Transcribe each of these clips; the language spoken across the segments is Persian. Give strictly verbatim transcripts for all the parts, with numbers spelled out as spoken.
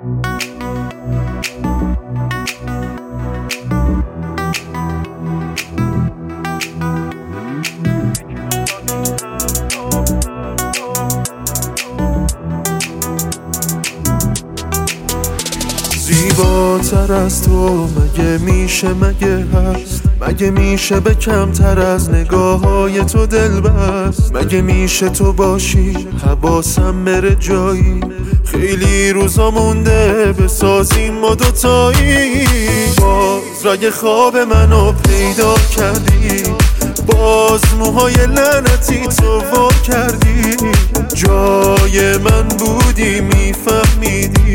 زیباتر از تو مگه میشه، مگه هست، مگه میشه به کمتر از نگاه های تو دل بست، مگه میشه تو باشی حواسم بره جایی، خیلی روزا مونده بسازیم ما دوتایی. باز رگ خواب منو پیدا کردی، باز موهای لعنتی تو وا کردی، جای من بودی میفهمیدی،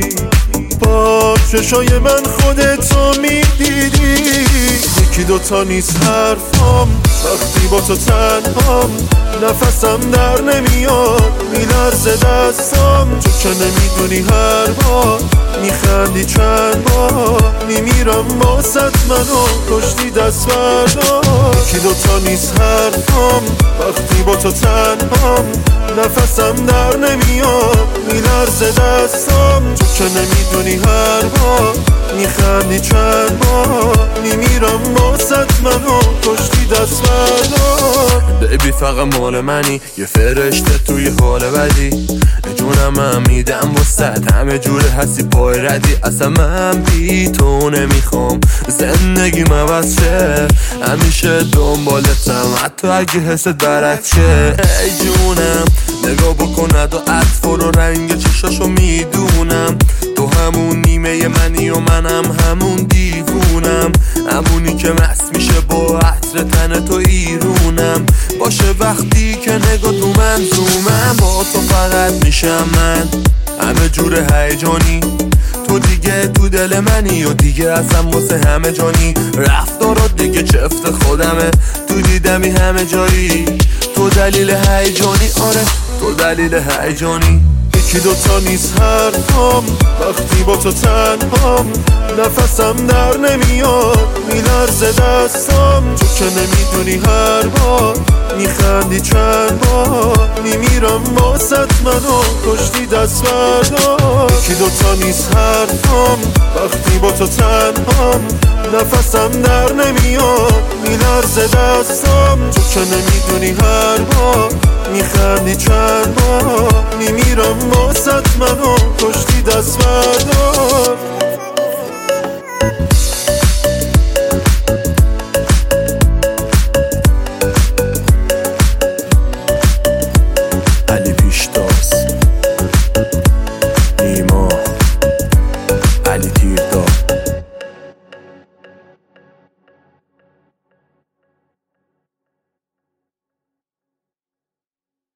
با چشای من خودتو میدیدی. یکی دوتا نیست حرفام وقتی با تو تنهام، نفسم در نمیاد میلرزه دستام، تو که نمیدونی هر بار میخندی چند بار میمیرم باست منو کشتی دست بردار. یکی دوتا نیست حرفام وقتی با تو تنهام، نفسم در نمیاد میلرزه دستام، تو که نمیدونی هر بار میخندی چند بار میمیرم باست منو کشتی دست بردار. بیبی فقط مال منی، یه فرشته توی حال بدی، جونم هم میدم وسط همه جوره هستی پای ردی، اصلا من بی تو نمیخوام زندگیم عوض شه، همیشه دنبالتم حتی اگه حست برعکس شه. ای جونم نگاه بکن ند و عطف و رنگ چشاشو میدونم، تو همون نیمه منی و منم همون دیوونم، همونی که مست میشه با عطر تن تو ایرونم، باشه وقتی که نگاه تو منظومم، با تو فقط میشم من همه جور هیجانی، تو دیگه تو دل منی و دیگه اصلا واسه همه جانی، رفتارات دیگه چفت خودمه تو دیدمی همه جایی، تو دلیل هیجانی، آره تو دلیل هیجانی. یکی دوتا نیست حرفام وقتی با تو تنهام، نفسم در نمیاد میلرزه دستام، تو که نمیدونی هر بار میخندی چند بار میمیرم باست منو کشتی دست بردار. یکی دوتا نیست حرفام وقتی با تو تنهام، نفسم در نمیاد میلرزه دستام، تو که نمیدونی هر بار میخندی چند بار میمیرم باست منو کشتی دست بردار.